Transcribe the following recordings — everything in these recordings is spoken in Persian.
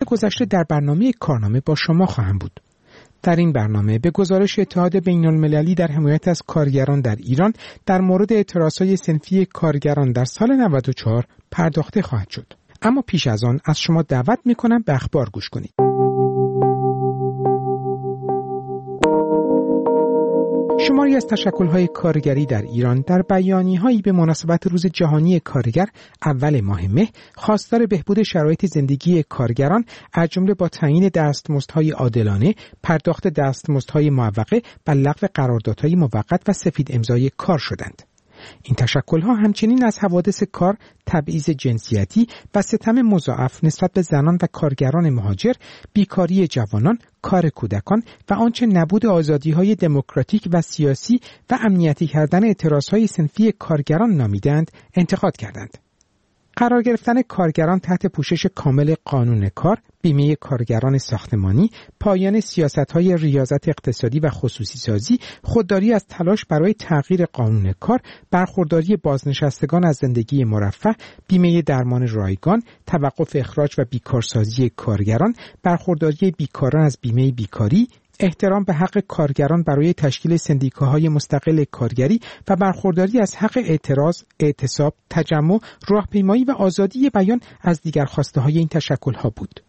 گذشته در برنامه کارنامه با شما خواهم بود. در این برنامه به گزارش اتحاد بین‌المللی در حمایت از کارگران در ایران در مورد اعتراضهای صنفی کارگران در سال 94 پرداخته خواهد شد. اما پیش از آن از شما دعوت می‌کنم به اخبار گوش کنید. شماری از تشکل‌های کارگری در ایران در بیانیه‌هایی به مناسبت روز جهانی کارگر اول ماه مه خواستار بهبود شرایط زندگی کارگران از جمله با تعیین دستمزدهای عادلانه، پرداخت دستمزدهای معوقه و لغو قراردادهای موقت و سفید امضای کار شدند. این تشکل‌ها همچنین از حوادث کار، تبعیض جنسیتی و ستم مضاعف نسبت به زنان و کارگران مهاجر، بیکاری جوانان، کار کودکان و آنچه نبود آزادی‌های دموکراتیک و سیاسی و امنیتی کردن اعتراضهای صنفی کارگران نامیدند، انتقاد کردند. قرار گرفتن کارگران تحت پوشش کامل قانون کار، بیمه کارگران ساختمانی، پایان سیاست‌های ریاضت اقتصادی و خصوصی سازی، خودداری از تلاش برای تغییر قانون کار، برخورداری بازنشستگان از زندگی مرفه، بیمه درمان رایگان، توقف اخراج و بیکارسازی کارگران، برخورداری بیکاران از بیمه بیکاری، احترام به حق کارگران برای تشکیل سندیکاهای مستقل کارگری و برخورداری از حق اعتراض، اعتصاب، تجمع، راهپیمایی و آزادی بیان از دیگر خواسته‌های این تشکل‌ها بود.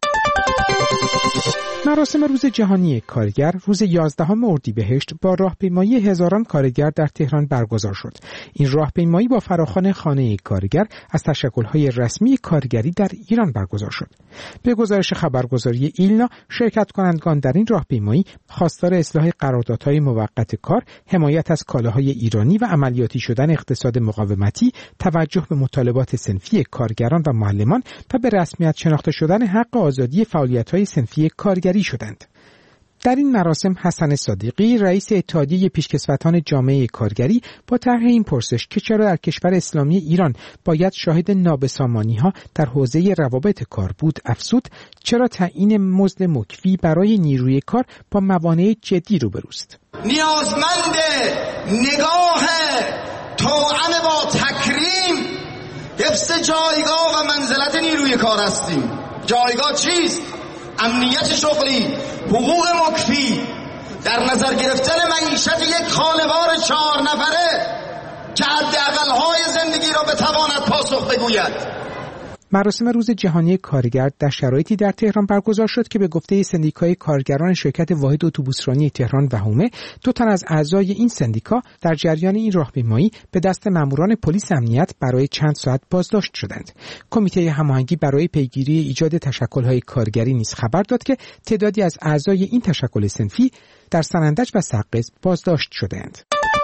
مراسم روز جهانی کارگر روز 11 اردیبهشت با راهپیمایی هزاران کارگر در تهران برگزار شد. این راهپیمایی با فراخوان خانه کارگر از تشکل‌های رسمی کارگری در ایران برگزار شد. به گزارش خبرگزاری ایلنا، شرکت کنندگان در این راهپیمایی خواستار اصلاح قراردادهای موقت کار، حمایت از کالاهای ایرانی و عملیاتی شدن اقتصاد مقاومتی، توجه به مطالبات صنفی کارگران و معلمان و به رسمیت شناخته شدن حق آزادی فعالیت‌های صنفی کارگری شدند. در این مراسم حسن صادقی، رئیس اتحادیه پیشکسوتان جامعه کارگری، با طرح این پرسش که چرا در کشور اسلامی ایران باید شاهد نابسامانی‌ها در حوزه روابط کار بود، افزود چرا تعیین مزد مکفی برای نیروی کار با موانع جدی روبروست. نیازمند نگاه توأم با تکریم، حفظ جایگاه و منزلت نیروی کار هستیم. جایگاه چیست؟ امنیت شغلی، حقوق مکفی، در نظر گرفتن معیشت یک خانوار 4 نفره که حداقل‌های زندگی را بتواند پاسخ بگوید. مراسم روز جهانی کارگر در شرایطی در تهران برگزار شد که به گفته سندیکای کارگران شرکت واحد اتوبوسرانی تهران و حومه، 2 تن از اعضای این سندیکا در جریان این راهپیمایی به دست ماموران پلیس امنیت برای چند ساعت بازداشت شدند. کمیته هماهنگی برای پیگیری ایجاد تشکل‌های کارگری نیز خبر داد که تعدادی از اعضای این تشکل صنفی در سنندج و سقز بازداشت شدند.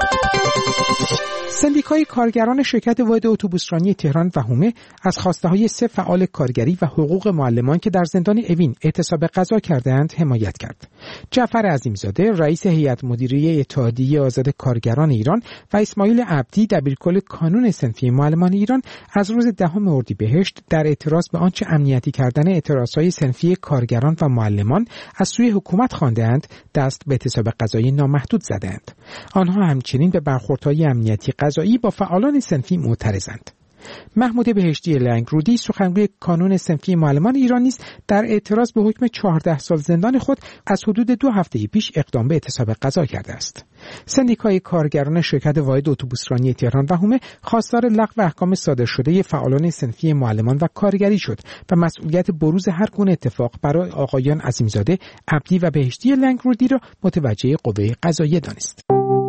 سندیکای کارگران شرکت واحد اتوبوسرانی تهران و حومه از خواسته‌های 3 فعال کارگری و حقوق معلمان که در زندان اوین اعتصاب غذا کردند حمایت کرد. جعفر عظیمزاده، رئیس هیئت مدیره اتحادیه آزاد کارگران ایران و اسماعیل عبدی، دبیرکل کانون صنفی معلمان ایران، از روز 10 اردیبهشت در اعتراض به آنچه امنیتی کردن اعتراضهای صنفی کارگران و معلمان از سوی حکومت خواندند، دست به اعتصاب غذایی نامحدود زدند. آنها همچنین به برخوردهای امنیتی قضایی با فعالان صنفی معترضند. محمود بهشتی لنگرودی، سخنگوی کانون صنفی معلمان ایران، نیز در اعتراض به حکم 14 سال زندان خود از حدود 2 هفته پیش اقدام به اعتصاب غذا کرده است. سندیکای کارگران شرکت واحد اتوبوسرانی تهران و حومه خواستار لغو احکام صادر شده فعالان صنفی معلمان و کارگری شد و مسئولیت بروز هر گونه اتفاق برای آقایان عظیمزاده، عبدی و بهشتی لنگرودی را متوجه قوه قضاییه دانست.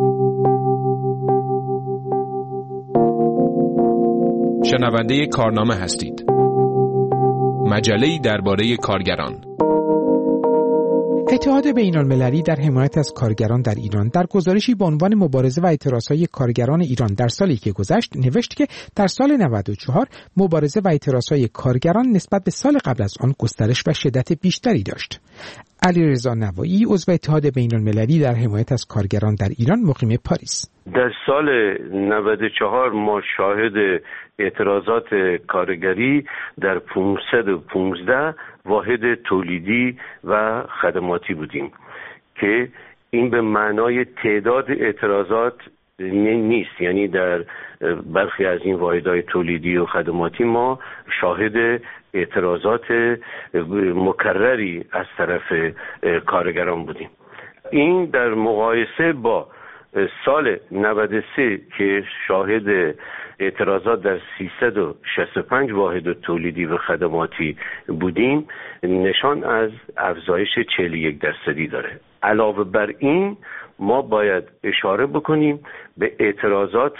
شنونده کارنامه هستید. مجله‌ای درباره کارگران. اتحاد بین‌المللی در حمایت از کارگران در ایران در گزارشی با عنوان مبارزه و اعتراضهای کارگران ایران در سالی که گذشت نوشت که در سال 94 مبارزه و اعتراضهای کارگران نسبت به سال قبل از آن گسترش و شدت بیشتری داشت. علیرضا نوایی، عضو اتحاد بین‌المللی در حمایت از کارگران در ایران، مقیم پاریس: در سال 94 ما شاهد اعتراضات کارگری در 515 واحد تولیدی و خدماتی بودیم که این به معنای تعداد اعتراضات نیست. یعنی در برخی از این واحدهای تولیدی و خدماتی ما شاهد اعتراضات مکرری از طرف کارگران بودیم. این در مقایسه با سال 93 که شاهد اعتراضات در 365 واحد تولیدی و خدماتی بودیم نشان از افزایش 41% داره. علاوه بر این ما باید اشاره بکنیم به اعتراضات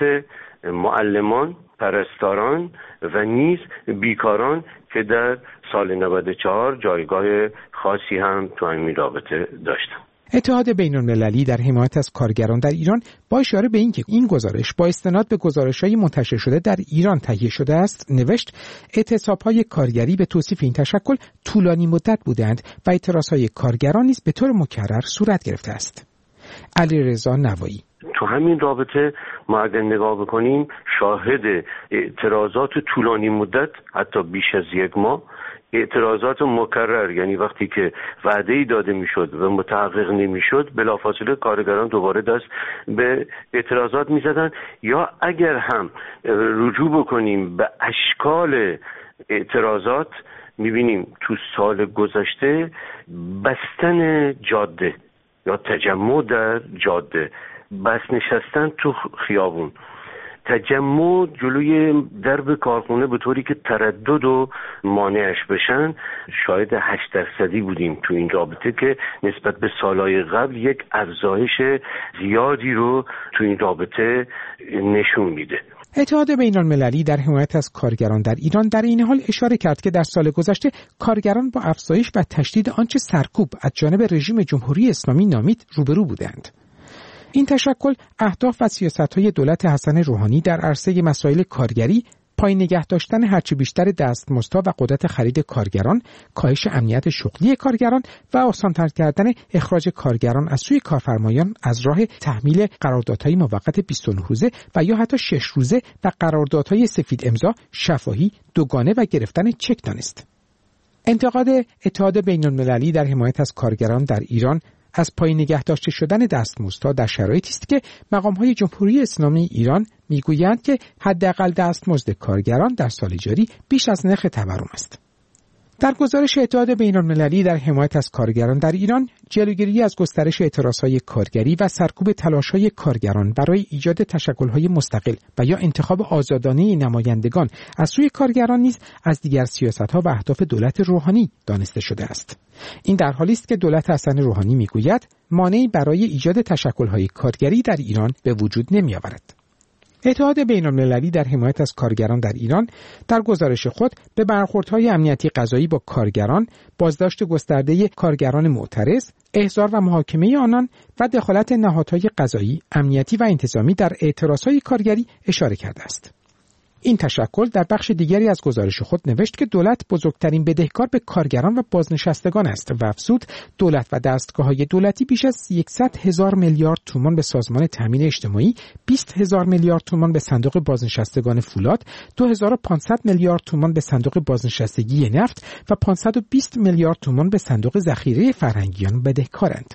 معلمان، پرستاران و نیز بیکاران که در سال 94 جایگاه خاصی هم تو این رابطه داشتن. اتحاد بین‌المللی در حمایت از کارگران در ایران با اشاره به اینکه این گزارش با استناد به گزارش‌های منتشر شده در ایران تهیه شده است نوشت اعتصاب‌های کارگری به توصیف این تشکل طولانی مدت بودند و اعتراض‌های کارگران نیز به طور مکرر صورت گرفته است. علیرضا نوایی: تو همین رابطه ما اگر نگاه بکنیم شاهد اعتراضات طولانی مدت حتی بیش از یک ماه، اعتراضات مکرر، یعنی وقتی که وعده‌ای داده میشد و متحقق نمیشد بلافاصله کارگران دوباره دست به اعتراضات میزدن، یا اگر هم رجوع بکنیم به اشکال اعتراضات میبینیم تو سال گذشته بستن جاده یا تجمع در جاده، بس نشستن تو خیابون، تجمع جلوی درب کارخونه به طوری که تردد و مانعش بشن، شاید 8% بودیم تو این رابطه که نسبت به سالهای قبل یک افزایش زیادی رو تو این رابطه نشون میده. اتحاد بین‌المللی در حمایت از کارگران در ایران در این حال اشاره کرد که در سال گذشته کارگران با افزایش و تشدید آنچه سرکوب از جانب رژیم جمهوری اسلامی نامید روبرو بودند. این تشکل اهداف و سیاست‌های دولت حسن روحانی در عرصه مسائل کارگری، پایین نگه داشتن هرچه بیشتر دستمزدها و قدرت خرید کارگران، کاهش امنیت شغلی کارگران و آسان‌تر کردن اخراج کارگران از سوی کارفرمایان از راه تحمیل قراردادهای موقت 29 روزه و یا حتی 6 روزه و قراردادهای سفید امضا، شفاهی، دوگانه و گرفتن چک دانست. انتقاد اتحاد بین‌المللی در حمایت از کارگران در ایران از پایین نگه داشته شدن دستمزدها در شرایطی است که مقام‌های جمهوری اسلامی ایران میگویند که حداقل دستمزد کارگران در سال جاری بیش از نرخ تورم است. در گزارش اتحاد بین‌المللی در حمایت از کارگران در ایران، جلوگیری از گسترش اعتراضهای کارگری و سرکوب تلاش‌های کارگران برای ایجاد تشکل‌های مستقل و یا انتخاب آزادانه نمایندگان از سوی کارگران نیز از دیگر سیاست‌ها و اهداف دولت روحانی دانسته شده است. این در حالی است که دولت حسن روحانی میگوید مانعی برای ایجاد تشکل‌های کارگری در ایران به وجود نمی‌آورد. اتحاد بین‌المللی در حمایت از کارگران در ایران در گزارش خود به برخوردهای امنیتی قضایی با کارگران، بازداشت گسترده کارگران معترض، احضار و محاکمه آنان و دخالت نهادهای قضایی، امنیتی و انتظامی در اعتراضهای کارگری اشاره کرده است. این تشکل در بخش دیگری از گزارش خود نوشت که دولت بزرگترین بدهکار به کارگران و بازنشستگان است و افزود دولت و دستگاه‌های دولتی بیش از 100,000 میلیارد تومان به سازمان تامین اجتماعی، 20,000 میلیارد تومان به صندوق بازنشستگان فولاد، 2,500 میلیارد تومان به صندوق بازنشستگی نفت و 520 میلیارد تومان به صندوق ذخیره فرهنگیان بدهکارند.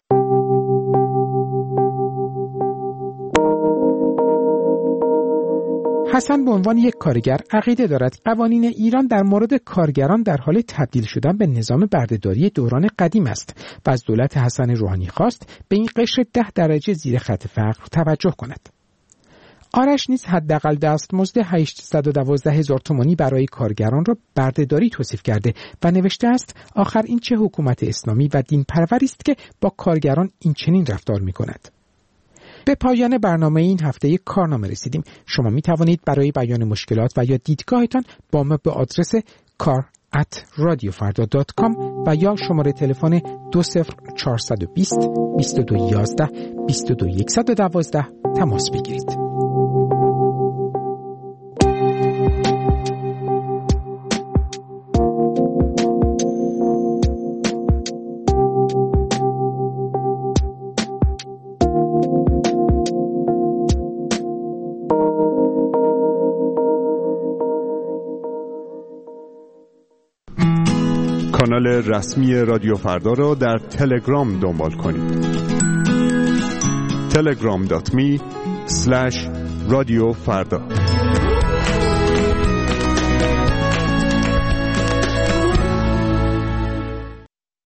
حسن به عنوان یک کارگر عقیده دارد قوانین ایران در مورد کارگران در حال تبدیل شدن به نظام بردهداری دوران قدیم است و از دولت حسن روحانی خواست به این قشر 10 درجه زیر خط فقر توجه کند. آرش نیز حداقل دستمزد 812,000 تومانی برای کارگران را بردهداری توصیف کرده و نوشته است آخر این چه حکومت اسلامی و دین پروری است که با کارگران این چنین رفتار می‌کند. به پایان برنامه این هفته کارنامه رسیدیم. شما می توانید برای بیان مشکلات و یا دیدگاهتان با ما به آدرس kar@radiofarda.com و یا شماره تلفن 20420 2211 22112 تماس بگیرید. کانال رسمی رادیو فردا را در تلگرام دنبال کنید. telegram.me رادیو فردا.